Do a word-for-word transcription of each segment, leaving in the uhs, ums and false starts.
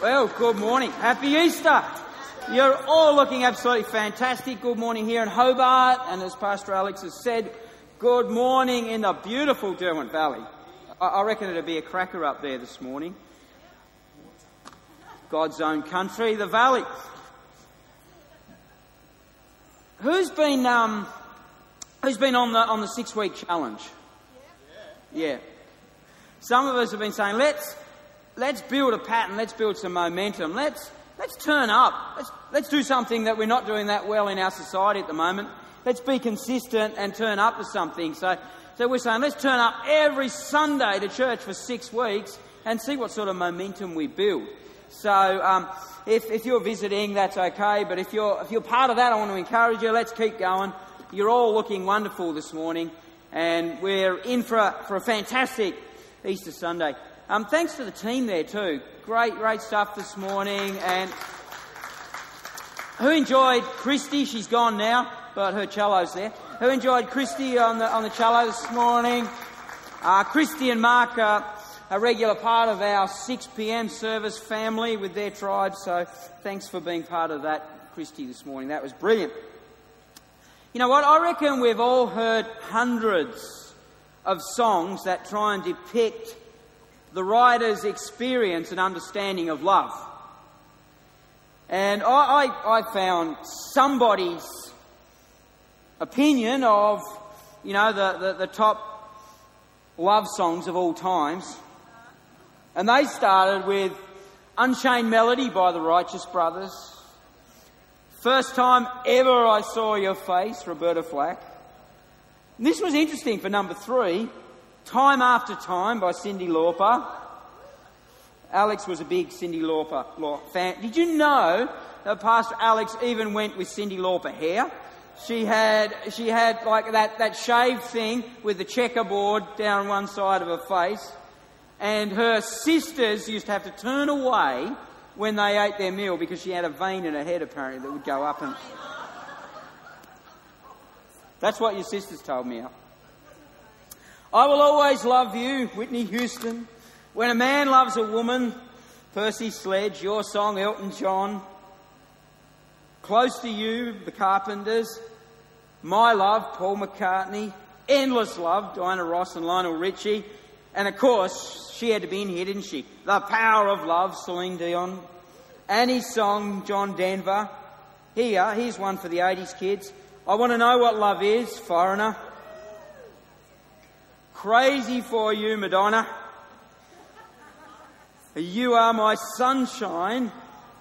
Well, good morning. Happy Easter. You're all looking absolutely fantastic. Good morning here in Hobart, and as Pastor Alex has said, good morning in the beautiful Derwent Valley. I, I reckon it'll be a cracker up there this morning. God's own country, the valley. Who's been um, who's been on the on the six week challenge? Yeah. yeah. Some of us have been saying, let's let's build a pattern, let's build some momentum, let's let's turn up, let's let's do something that we're not doing that well in our society at the moment. Let's be consistent and turn up to something. So so we're saying let's turn up every Sunday to church for six weeks and see what sort of momentum we build. So um, if if you're visiting, that's okay. But if you're if you're part of that, I want to encourage you. Let's keep going. You're all looking wonderful this morning, and we're in for a, for a fantastic Easter Sunday. Um, thanks to the team there too. Great, great stuff this morning. And who enjoyed Christy? She's gone now, but her cello's there. Who enjoyed Christy on the on the cello this morning? Uh, Christy and Mark are a regular part of our six p.m. service family with their tribe. So thanks for being part of that, Christy, this morning. That was brilliant. You know what? I reckon we've all heard hundreds of songs that try and depict the writer's experience and understanding of love. And I, I, I found somebody's opinion of, you know, the, the, the top love songs of all times. And they started with Unchained Melody by the Righteous Brothers. First Time Ever I Saw Your Face, Roberta Flack. And this was interesting for number three, Time After Time by Cyndi Lauper. Alex was a big Cyndi Lauper fan. Did you know that Pastor Alex even went with Cyndi Lauper hair? She had she had like that, that shaved thing with the checkerboard down one side of her face. And her sisters used to have to turn away when they ate their meal because she had a vein in her head apparently that would go up and... That's what your sisters told me. I Will Always Love You, Whitney Houston. When a Man Loves a Woman, Percy Sledge. Your Song, Elton John. Close to You, The Carpenters. My Love, Paul McCartney. Endless Love, Diana Ross and Lionel Richie. And of course, she had to be in here, didn't she? The Power of Love, Celine Dion. Annie's Song, John Denver. Here, here's one for the eighties kids. I Want to Know What Love Is, Foreigner. Crazy for You, Madonna. You Are My Sunshine.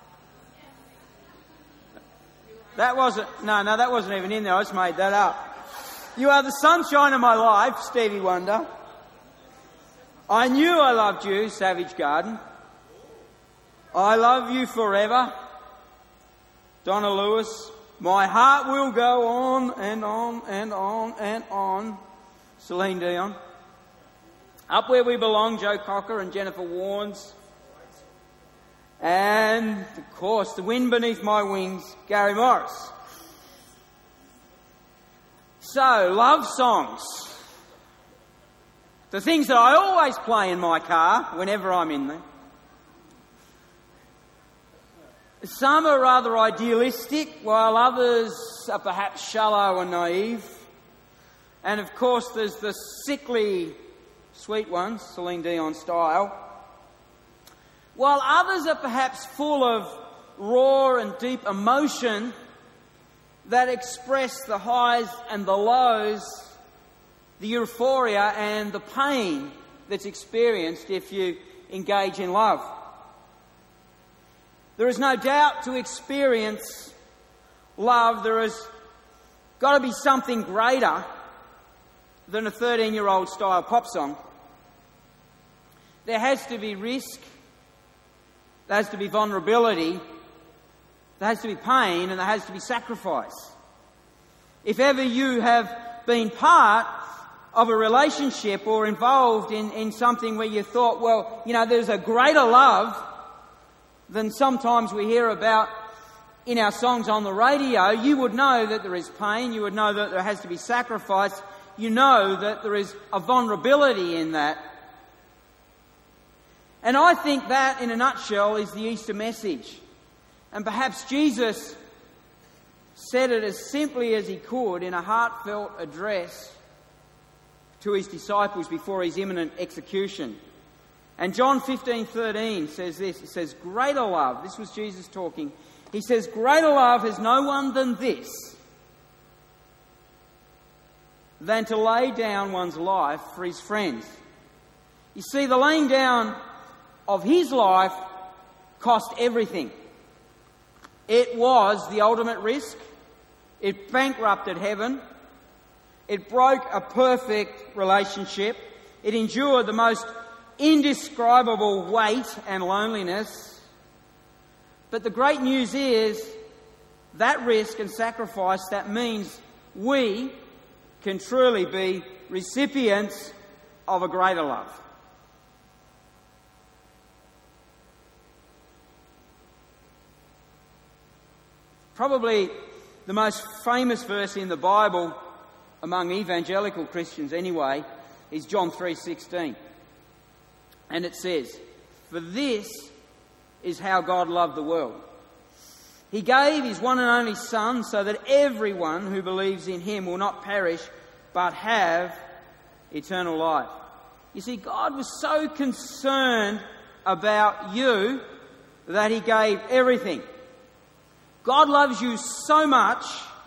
That wasn't, no, no, that wasn't even in there. I just made that up. You Are the Sunshine of My Life, Stevie Wonder. I Knew I Loved You, Savage Garden. I Love You Forever, Donna Lewis. My Heart Will Go On and On and On and On, Celine Dion. Up Where We Belong, Joe Cocker and Jennifer Warnes. And, of course, The Wind Beneath My Wings, Gary Morris. So, love songs. The things that I always play in my car whenever I'm in there. Some are rather idealistic, while others are perhaps shallow and naive. And of course there's the sickly sweet ones, Celine Dion style. While others are perhaps full of raw and deep emotion that express the highs and the lows, the euphoria and the pain that's experienced if you engage in love. There is no doubt to experience love, there has got to be something greater than a thirteen-year-old style pop song. There has to be risk, there has to be vulnerability, there has to be pain, and there has to be sacrifice. If ever you have been part of a relationship or involved in, in something where you thought, well, you know, there's a greater love than sometimes we hear about in our songs on the radio, you would know that there is pain, you would know that there has to be sacrifice, you know that there is a vulnerability in that. And I think that, in a nutshell, is the Easter message. And perhaps Jesus said it as simply as he could in a heartfelt address to his disciples before his imminent execution. And John fifteen thirteen says this, it says, "Greater love," this was Jesus talking, he says, "Greater love has no one than this, than to lay down one's life for his friends." You see, the laying down of his life cost everything. It was the ultimate risk. It bankrupted heaven. It broke a perfect relationship. It endured the most indescribable weight and loneliness. But the great news is that risk and sacrifice, that means we can truly be recipients of a greater love. Probably the most famous verse in the Bible, among evangelical Christians anyway, is John three sixteen. And it says, "For this is how God loved the world. He gave his one and only Son so that everyone who believes in him will not perish but have eternal life." You see, God was so concerned about you that he gave everything. God loves you so much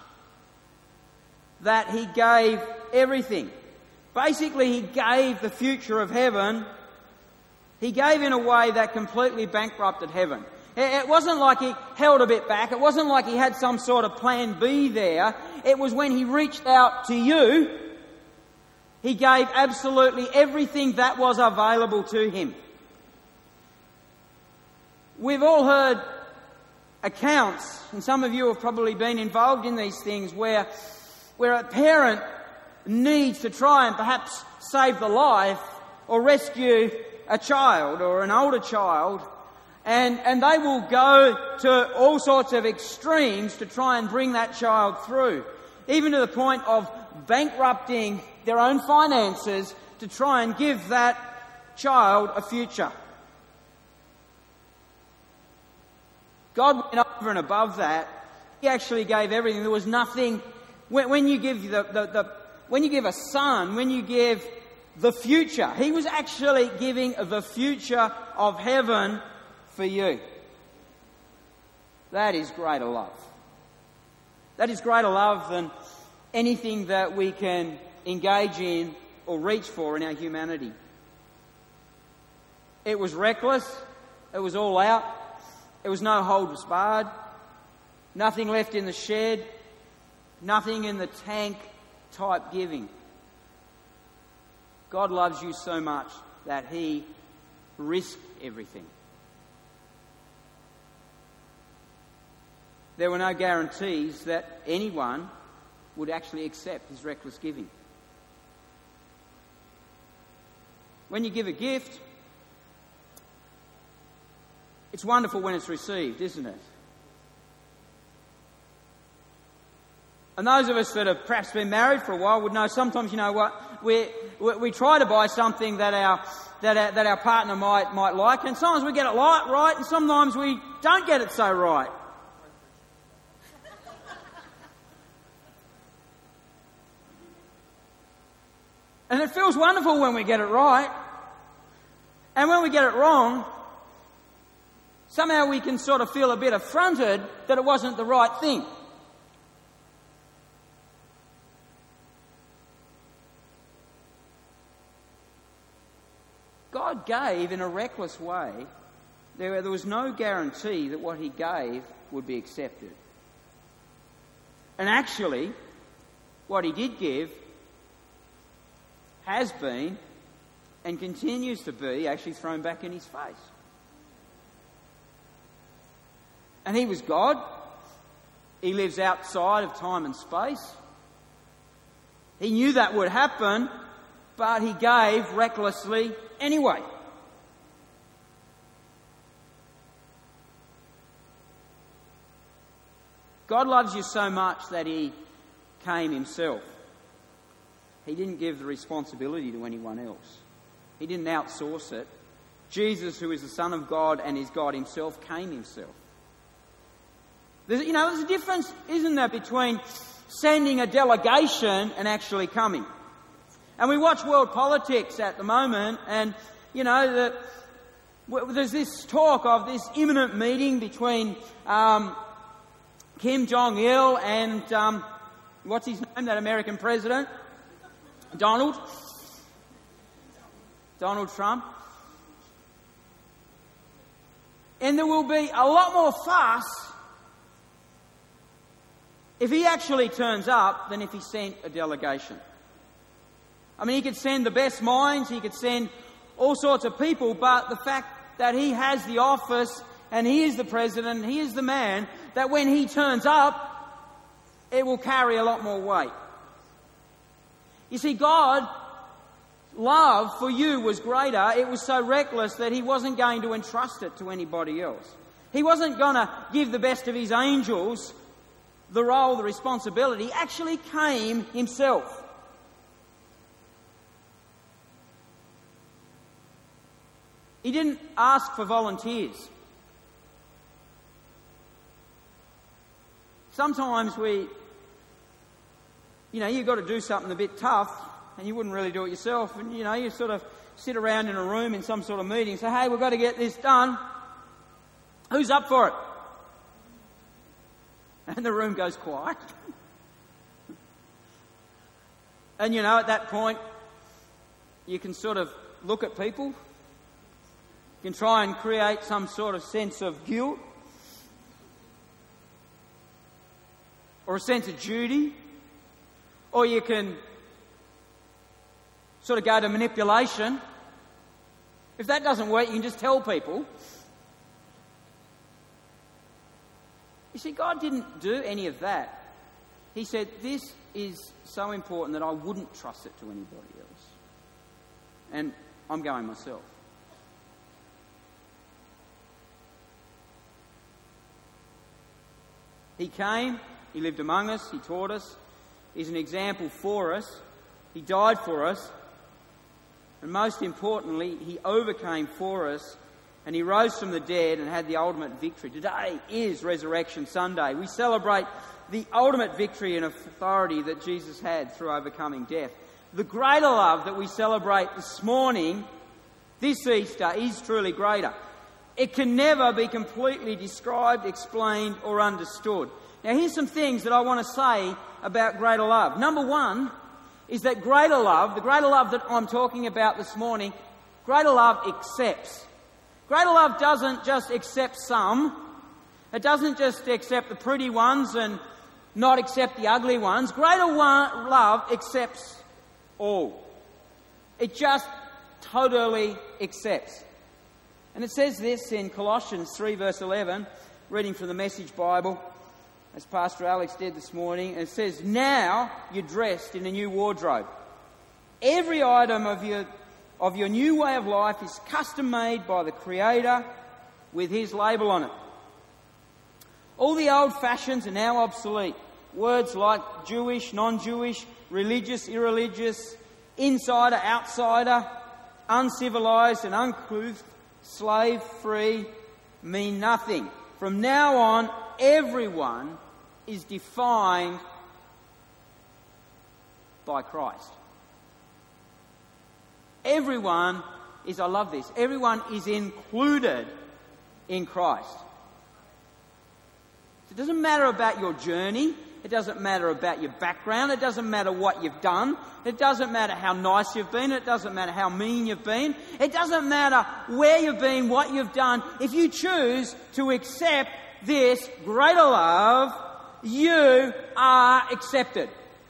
that he gave everything. Basically, he gave the future of heaven. He gave in a way that completely bankrupted heaven. It wasn't like he held a bit back. It wasn't like he had some sort of plan B there. It was when he reached out to you, he gave absolutely everything that was available to him. We've all heard accounts, and some of you have probably been involved in these things, where, where a parent needs to try and perhaps save the life or rescue a child or an older child, and, and they will go to all sorts of extremes to try and bring that child through, even to the point of bankrupting their own finances to try and give that child a future. God went over and above that. He actually gave everything. There was nothing. When, when you give the, the, the when you give a son, when you give the future, he was actually giving the future of heaven for you. That is greater love. That is greater love than anything that we can engage in or reach for in our humanity. It was reckless. It was all out. There was no holds barred, nothing left in the shed, nothing in the tank type giving. God loves you so much that he risked everything. There were no guarantees that anyone would actually accept his reckless giving. When you give a gift, it's wonderful when it's received, isn't it? And those of us that have perhaps been married for a while would know sometimes, you know what, we we, we try to buy something that our that our, that our partner might might like, and sometimes we get it right, right, and sometimes we don't get it so right. And it feels wonderful when we get it right, and when we get it wrong, somehow we can sort of feel a bit affronted that it wasn't the right thing. God gave in a reckless way. There, there was no guarantee that what he gave would be accepted. And actually, what he did give has been and continues to be actually thrown back in his face. And he was God. He lives outside of time and space. He knew that would happen, but he gave recklessly anyway. God loves you so much that he came himself. He didn't give the responsibility to anyone else. He didn't outsource it. Jesus, who is the Son of God and is God himself, came himself. There's, you know, there's a difference, isn't there, between sending a delegation and actually coming. And we watch world politics at the moment, and, you know, the, w- there's this talk of this imminent meeting between um, Kim Jong-il and, um, what's his name, that American president? Donald. Donald Trump. And there will be a lot more fuss if he actually turns up than if he sent a delegation. I mean, he could send the best minds, he could send all sorts of people, but the fact that he has the office and he is the president, he is the man, that when he turns up, it will carry a lot more weight. You see, God's love for you was greater. It was so reckless that he wasn't going to entrust it to anybody else. He wasn't going to give the best of his angels the role, the responsibility. He actually came himself. He didn't ask for volunteers. Sometimes we, you know, you've got to do something a bit tough and you wouldn't really do it yourself. And, you know, you sort of sit around in a room in some sort of meeting and say, hey, we've got to get this done. Who's up for it? And the room goes quiet. And, you know, at that point, you can sort of look at people. You can try and create some sort of sense of guilt. Or a sense of duty. Or you can sort of go to manipulation. If that doesn't work, you can just tell people. You see, God didn't do any of that. He said, this is so important that I wouldn't trust it to anybody else. And I'm going myself. He came, he lived among us, he taught us, he's an example for us, he died for us, and most importantly, he overcame for us, and he rose from the dead and had the ultimate victory. Today is Resurrection Sunday. We celebrate the ultimate victory and authority that Jesus had through overcoming death. The greater love that we celebrate this morning, this Easter, is truly greater. It can never be completely described, explained, or understood. Now, here's some things that I want to say about greater love. Number one is that greater love, the greater love that I'm talking about this morning, greater love accepts. Greater love doesn't just accept some. It doesn't just accept the pretty ones and not accept the ugly ones. Greater one, love accepts all. It just totally accepts. And it says this in Colossians three verse eleven, reading from the Message Bible, as Pastor Alex did this morning. And it says, now you're dressed in a new wardrobe. Every item of your of your new way of life is custom made by the Creator with his label on it. All the old fashions are now obsolete. Words like Jewish, non-Jewish, religious, irreligious, insider, outsider, uncivilized and uncouth, slave-free mean nothing. From now on, everyone is defined by Christ. Everyone is, I love this, everyone is included in Christ. It doesn't matter about your journey. It doesn't matter about your background. It doesn't matter what you've done. It doesn't matter how nice you've been. It doesn't matter how mean you've been. It doesn't matter where you've been, what you've done. If you choose to accept this greater love, you are accepted.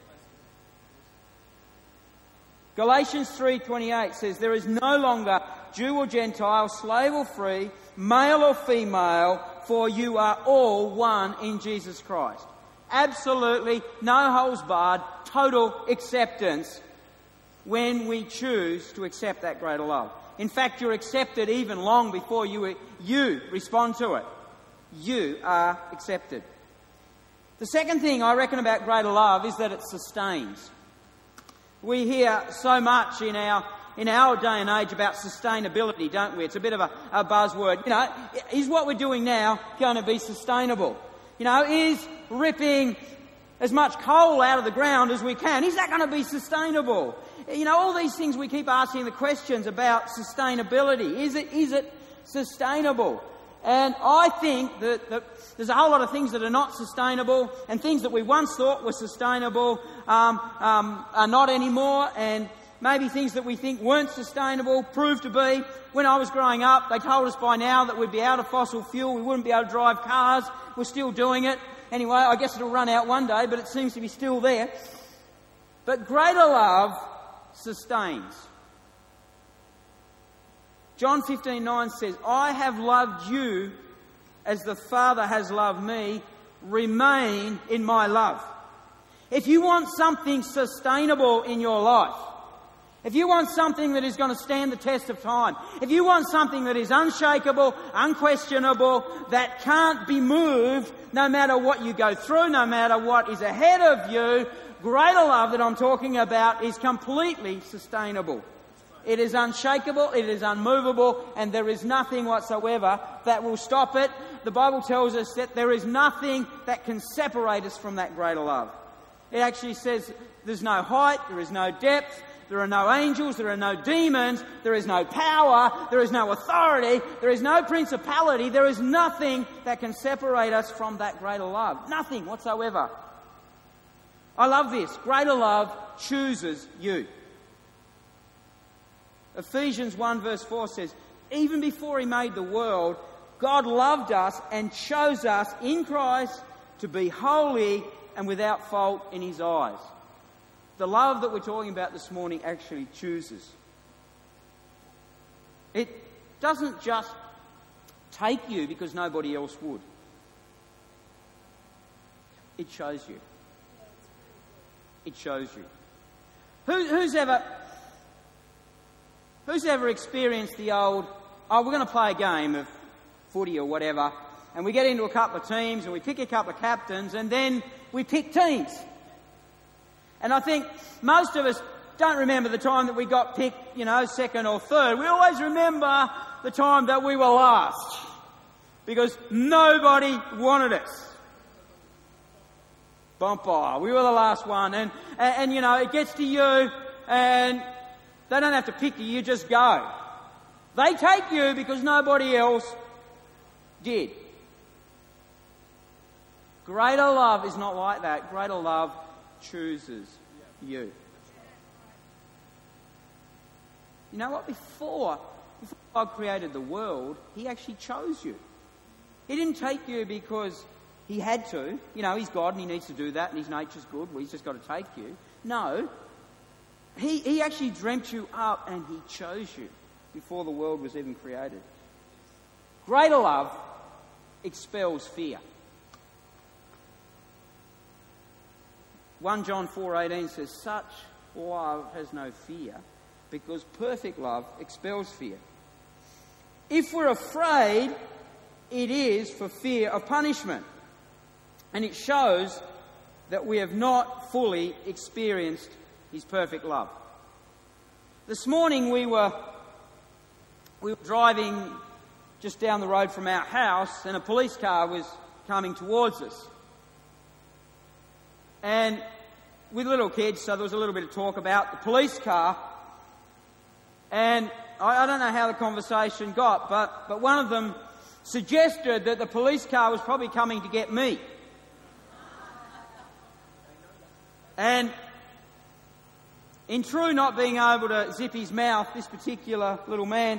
Galatians three twenty-eight says, there is no longer Jew or Gentile, slave or free, male or female, for you are all one in Jesus Christ. Absolutely no holes barred, total acceptance when we choose to accept that greater love. In fact, you're accepted even long before you, you respond to it. You are accepted. The second thing I reckon about greater love is that it sustains. We hear so much in our in our day and age about sustainability, don't we? It's a bit of a, a buzzword. You know, is what we're doing now going to be sustainable? You know, is ripping as much coal out of the ground as we can, is that going to be sustainable? You know, all these things we keep asking the questions about sustainability. Is it, is it sustainable? And I think that, that there's a whole lot of things that are not sustainable, and things that we once thought were sustainable um, um, are not anymore, and maybe things that we think weren't sustainable prove to be. When I was growing up, they told us by now that we'd be out of fossil fuel, we wouldn't be able to drive cars. We're still doing it. Anyway, I guess it'll run out one day, but it seems to be still there. But greater love sustains. John fifteen nine says, I have loved you as the Father has loved me. Remain in my love. If you want something sustainable in your life, if you want something that is going to stand the test of time, if you want something that is unshakable, unquestionable, that can't be moved no matter what you go through, no matter what is ahead of you, greater love that I'm talking about is completely sustainable. It is unshakable, it is unmovable, and there is nothing whatsoever that will stop it. The Bible tells us that there is nothing that can separate us from that greater love. It actually says there's no height, there is no depth, there are no angels, there are no demons, there is no power, there is no authority, there is no principality, there is nothing that can separate us from that greater love. Nothing whatsoever. I love this. Greater love chooses you. Ephesians one verse four says, even before he made the world, God loved us and chose us in Christ to be holy and without fault in his eyes. The love that we're talking about this morning actually chooses. It doesn't just take you because nobody else would. It shows you. It shows you. Who, who's ever... Who's ever experienced the old, oh, we're going to play a game of footy or whatever, and we get into a couple of teams and we pick a couple of captains and then we pick teams. And I think most of us don't remember the time that we got picked, you know, second or third. We always remember the time that we were last because nobody wanted us. Bumper, we were the last one. And, and, and, you know, it gets to you and they don't have to pick you, you just go. They take you because nobody else did. Greater love is not like that. Greater love chooses you. You know what? Before, before God created the world, he actually chose you. He didn't take you because he had to. You know, he's God and he needs to do that and his nature's good. Well, he's just got to take you. No. He, he actually dreamt you up and he chose you before the world was even created. Greater love expels fear. First John four eighteen says, such love has no fear because perfect love expels fear. If we're afraid, it is for fear of punishment. And it shows that we have not fully experienced his perfect love. This morning we were we were driving just down the road from our house and a police car was coming towards us. And with little kids, so there was a little bit of talk about the police car. And I, I don't know how the conversation got, but, but one of them suggested that the police car was probably coming to get me. And in true not being able to zip his mouth, this particular little man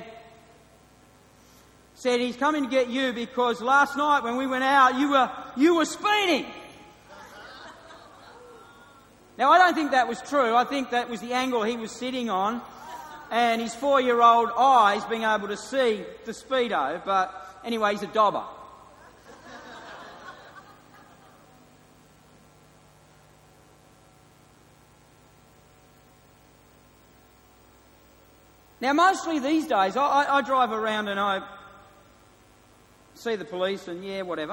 said he's coming to get you because last night when we went out, you were you were speeding. Now, I don't think that was true. I think that was the angle he was sitting on and his four-year-old eyes being able to see the speedo. But anyway, he's a dobber. Now, mostly these days, I, I, I drive around and I see the police and, yeah, whatever.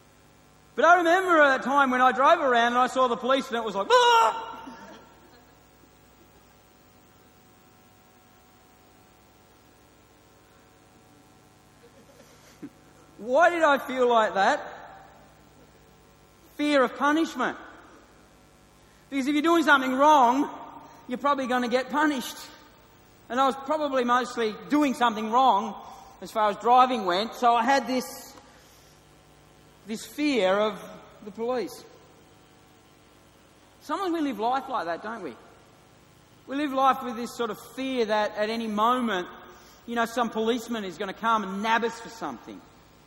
But I remember at that time when I drove around and I saw the police and it was like, ah! Why did I feel like that? Fear of punishment. Because if you're doing something wrong, you're probably going to get punished. And I was probably mostly doing something wrong as far as driving went, so I had this, this fear of the police. Sometimes we live life like that, don't we? We live life with this sort of fear that at any moment, you know, some policeman is going to come and nab us for something.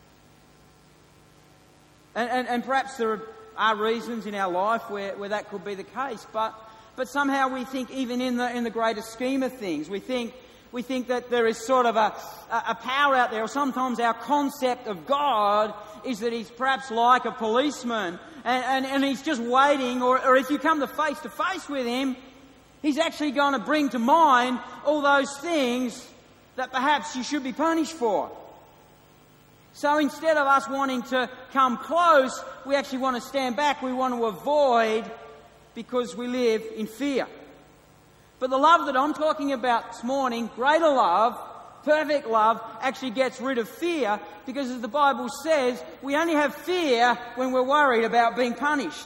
And, and, and perhaps there are, are reasons in our life where, where that could be the case, but but somehow we think, even in the in the greater scheme of things, we think we think that there is sort of a, a power out there, or sometimes our concept of God is that he's perhaps like a policeman, and, and, and he's just waiting, or, or if you come to face to face with him, he's actually going to bring to mind all those things that perhaps you should be punished for. So instead of us wanting to come close, we actually want to stand back. We want to avoid, because we live in fear. But the love that I'm talking about this morning, greater love, perfect love, actually gets rid of fear, because as the Bible says, we only have fear when we're worried about being punished.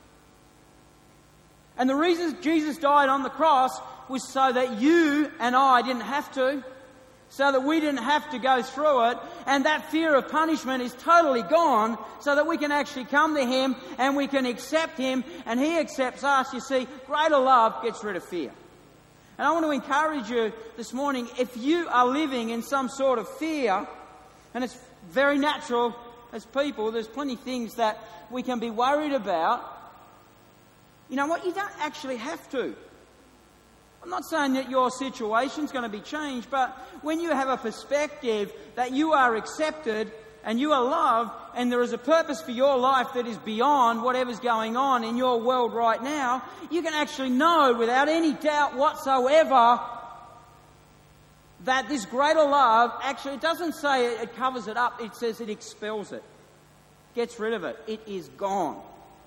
And the reason Jesus died on the cross was so that you and I didn't have to. So that we didn't have to go through it, and that fear of punishment is totally gone, so that we can actually come to him and we can accept him and he accepts us. You see, greater love gets rid of fear. And I want to encourage you this morning, if you are living in some sort of fear, and it's very natural as people, there's plenty of things that we can be worried about. You know what? You don't actually have to. I'm not saying that your situation's going to be changed, but when you have a perspective that you are accepted and you are loved and there is a purpose for your life that is beyond whatever's going on in your world right now, you can actually know without any doubt whatsoever that this greater love, actually it doesn't say it, it covers it up, it says it expels it, gets rid of it. It is gone.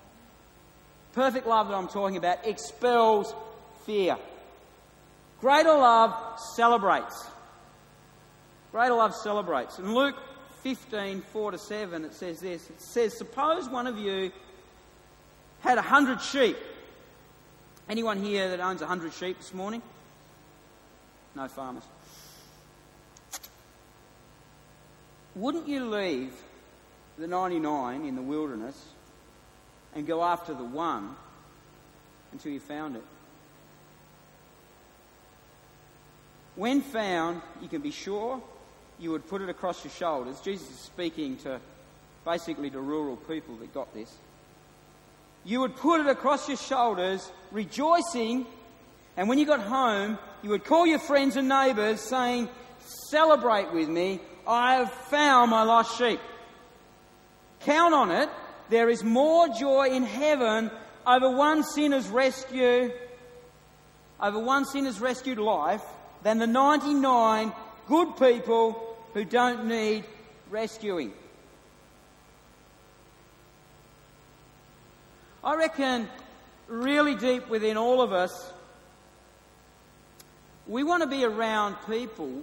Perfect love that I'm talking about expels fear. Greater love celebrates. Greater love celebrates. In Luke fifteen, four to seven, it says this. It says, suppose one of you had a hundred sheep. Anyone here that owns a hundred sheep this morning? No farmers. Wouldn't you leave the ninety-nine in the wilderness and go after the one until you found it? When found, you can be sure you would put it across your shoulders. Jesus is speaking to basically to rural people that got this. You would put it across your shoulders, rejoicing, and when you got home, you would call your friends and neighbours saying, celebrate with me, I have found my lost sheep. Count on it, there is more joy in heaven over one sinner's rescue, over one sinner's rescued life, than the ninety-nine good people who don't need rescuing. I reckon really deep within all of us, we want to be around people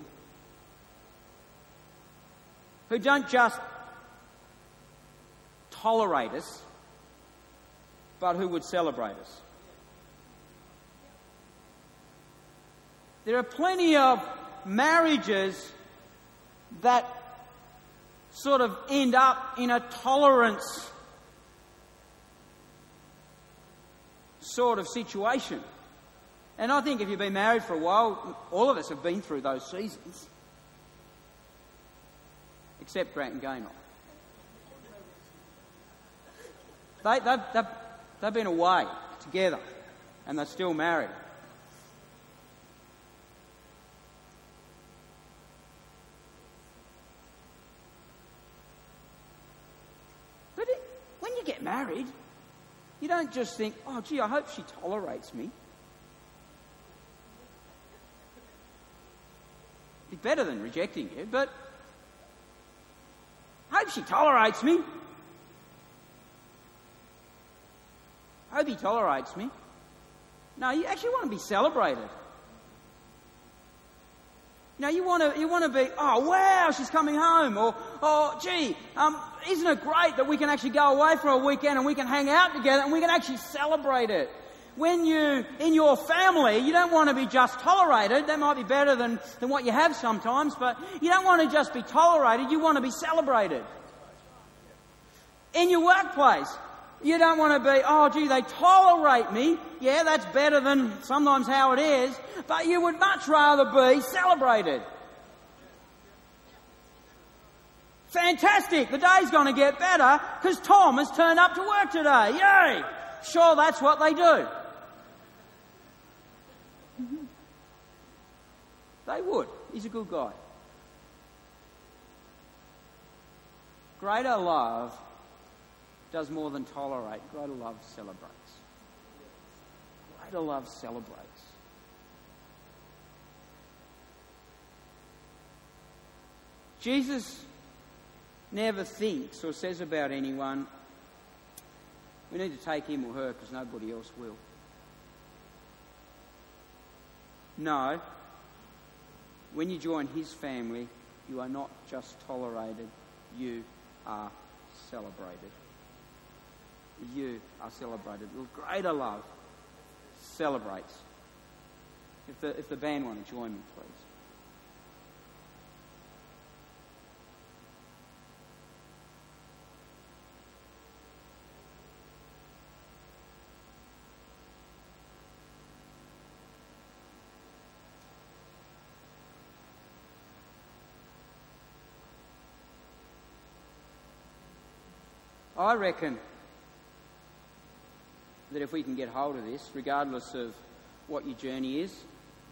who don't just tolerate us, but who would celebrate us. There are plenty of marriages that sort of end up in a tolerance sort of situation. And I think if you've been married for a while, all of us have been through those seasons. Except Grant and Gaynor. They, they've, they've, they've been away together and they're still married. Married, you don't just think, oh gee, I hope she tolerates me. Be better than rejecting you, but I hope she tolerates me. I hope he tolerates me. No, you actually want to be celebrated. You know, you want to you want to be, oh, wow, she's coming home. Or, oh, gee, um, isn't it great that we can actually go away for a weekend and we can hang out together and we can actually celebrate it. When you, in your family, you don't want to be just tolerated. That might be better than, than what you have sometimes, but you don't want to just be tolerated. You want to be celebrated. In your workplace, you don't want to be, oh, gee, they tolerate me. Yeah, that's better than sometimes how it is, but you would much rather be celebrated. Fantastic, the day's going to get better because Tom has turned up to work today. Yay! Sure, that's what they do. They would. He's a good guy. Greater love does more than tolerate. Greater love celebrates. Greater love celebrates. Jesus never thinks or says about anyone, we need to take him or her because nobody else will. No. When you join his family, you are not just tolerated, you are celebrated. You are celebrated. With greater love celebrates. If the, if the band want to join me, please. I reckon that if we can get hold of this, regardless of what your journey is,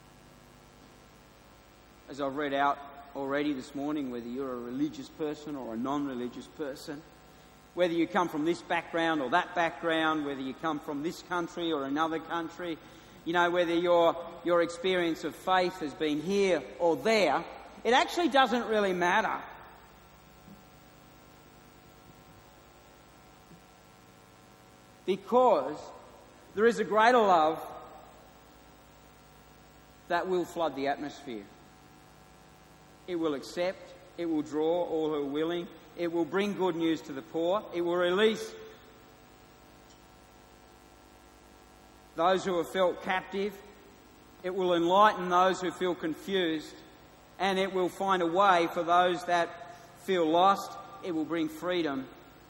as I've read out already this morning, whether you're a religious person or a non-religious person, whether you come from this background or that background, whether you come from this country or another country, you know, whether your, your experience of faith has been here or there, it actually doesn't really matter. Because there is a greater love that will flood the atmosphere. It will accept, it will draw all who are willing, it will bring good news to the poor, it will release those who have felt captive, it will enlighten those who feel confused, and it will find a way for those that feel lost. It will bring freedom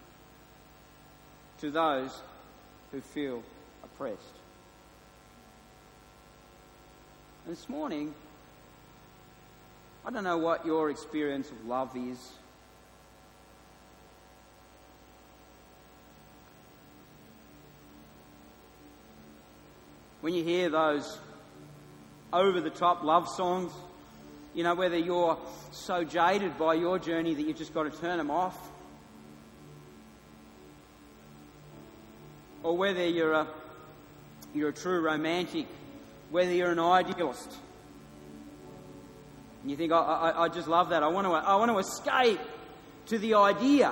to those who feel oppressed. And this morning, I don't know what your experience of love is. When you hear those over-the-top love songs, you know, whether you're so jaded by your journey that you've just got to turn them off, or whether you're a you're a true romantic, whether you're an idealist, and you think, I, I, I just love that. I want to I want to escape to the idea,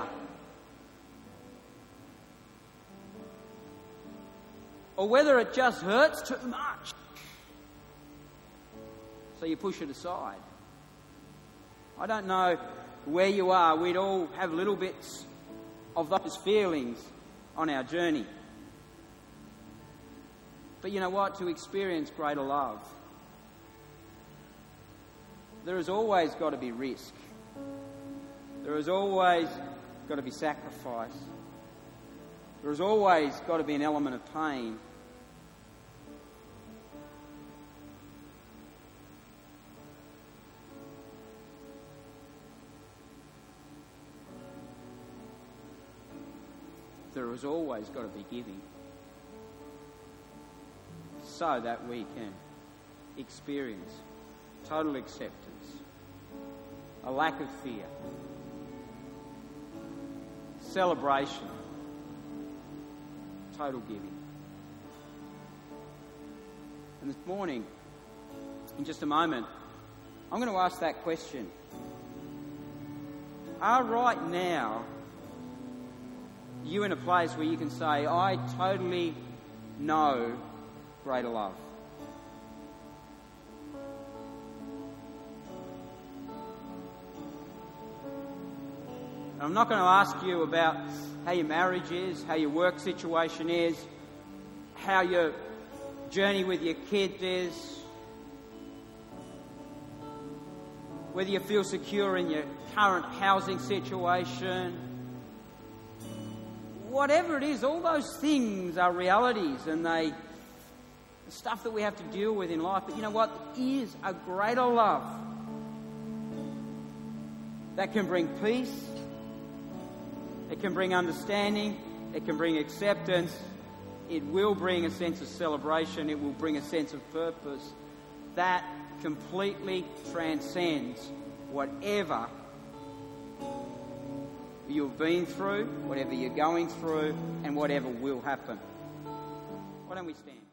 or whether it just hurts too much, so you push it aside. I don't know where you are. We'd all have little bits of those feelings on our journey. But you know what? To experience greater love, there has always got to be risk. There has always got to be sacrifice. There has always got to be an element of pain. There has always got to be giving, so that we can experience total acceptance, a lack of fear, celebration, total giving. And this morning, in just a moment, I'm going to ask that question. Are right now you in a place where you can say, I totally know greater love? And I'm not going to ask you about how your marriage is, how your work situation is, how your journey with your kids is, whether you feel secure in your current housing situation. Whatever it is, all those things are realities and they the stuff that we have to deal with in life. But you know what? There is a greater love that can bring peace, it can bring understanding, it can bring acceptance, it will bring a sense of celebration, it will bring a sense of purpose that completely transcends whatever you've been through, whatever you're going through, and whatever will happen. Why don't we stand?